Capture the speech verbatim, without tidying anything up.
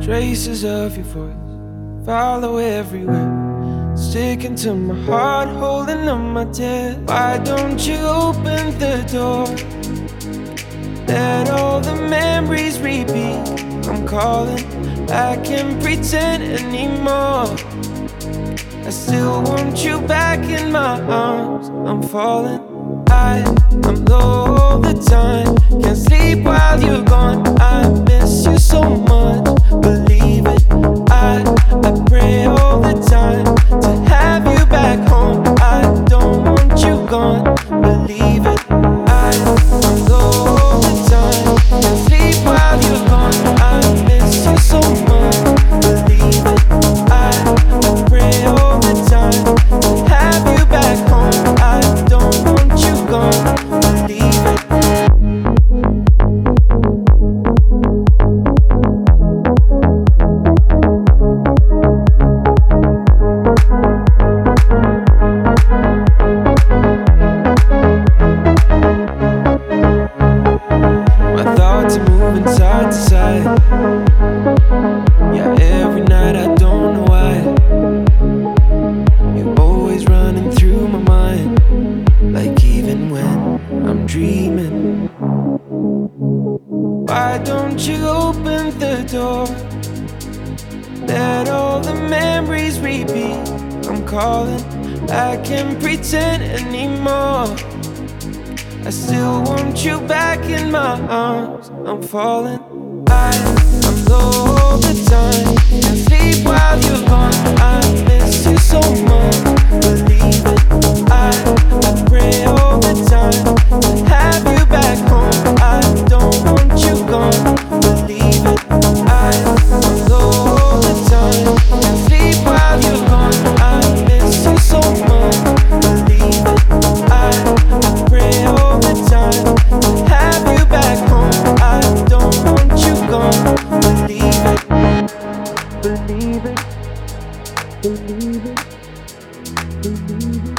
Traces of your voice follow everywhere, sticking to my heart, holding on my tears. Why don't you open the door? Let all the memories repeat. I'm calling, I can't pretend anymore. I still want you back in my arms. I'm falling, I, I'm low all the time. Can't sleep while you're gone. I miss you so much, believe it. I, I pray all the time to have you back home. I don't want you gone, believe it. I, I'm low all the time. Can't sleep while you're gone. I miss you so much, believe it. I, I pray all the time to have you back home. I don't want you gone, believe it. My thoughts are moving side to side. Yeah, every night I don't know why. You're always running through my mind, like even when I'm dreaming. Why don't you open the door? Let all the memories repeat. I'm calling, I can't pretend anymore. I still want you back in my arms. I'm falling, I, I'm low all the time. Can't sleep while you're gone. I miss you so much, believe it. I, I pray all the time to have you back home. I don't want you gone, believe it. I, I'm low all the time. Can't sleep while you're gone. I miss you so much, believe it. I, I pray all the time to have you back home. I don't want you gone, believe it. Believe it, believe it, believe it.